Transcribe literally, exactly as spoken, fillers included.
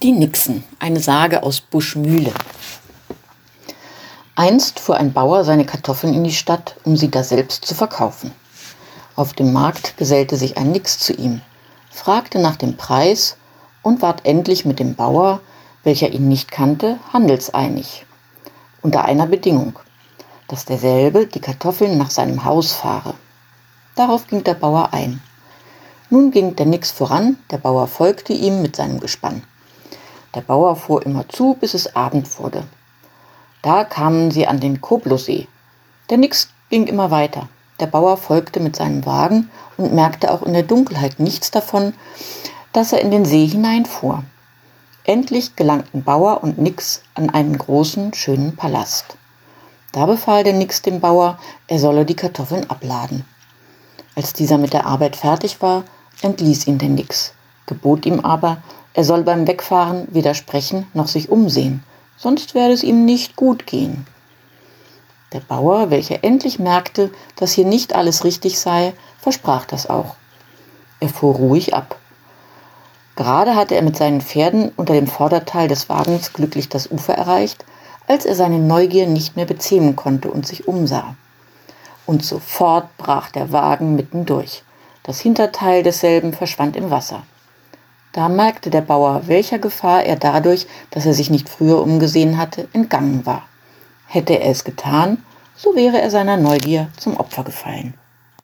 Die Nixen, eine Sage aus Buschmühle. Einst fuhr ein Bauer seine Kartoffeln in die Stadt, um sie daselbst zu verkaufen. Auf dem Markt gesellte sich ein Nix zu ihm, fragte nach dem Preis und ward endlich mit dem Bauer, welcher ihn nicht kannte, handelseinig. Unter einer Bedingung, dass derselbe die Kartoffeln nach seinem Haus fahre. Darauf ging der Bauer ein. Nun ging der Nix voran, der Bauer folgte ihm mit seinem Gespann. Der Bauer fuhr immer zu, bis es Abend wurde. Da kamen sie an den Koblosee. Der Nix ging immer weiter. Der Bauer folgte mit seinem Wagen und merkte auch in der Dunkelheit nichts davon, dass er in den See hineinfuhr. Endlich gelangten Bauer und Nix an einen großen, schönen Palast. Da befahl der Nix dem Bauer, er solle die Kartoffeln abladen. Als dieser mit der Arbeit fertig war, entließ ihn der Nix, gebot ihm aber, er soll beim Wegfahren weder sprechen noch sich umsehen, sonst werde es ihm nicht gut gehen. Der Bauer, welcher endlich merkte, dass hier nicht alles richtig sei, versprach das auch. Er fuhr ruhig ab. Gerade hatte er mit seinen Pferden unter dem Vorderteil des Wagens glücklich das Ufer erreicht, als er seine Neugier nicht mehr bezähmen konnte und sich umsah. Und sofort brach der Wagen mitten durch. Das Hinterteil desselben verschwand im Wasser. Da merkte der Bauer, welcher Gefahr er dadurch, dass er sich nicht früher umgesehen hatte, entgangen war. Hätte er es getan, so wäre er seiner Neugier zum Opfer gefallen.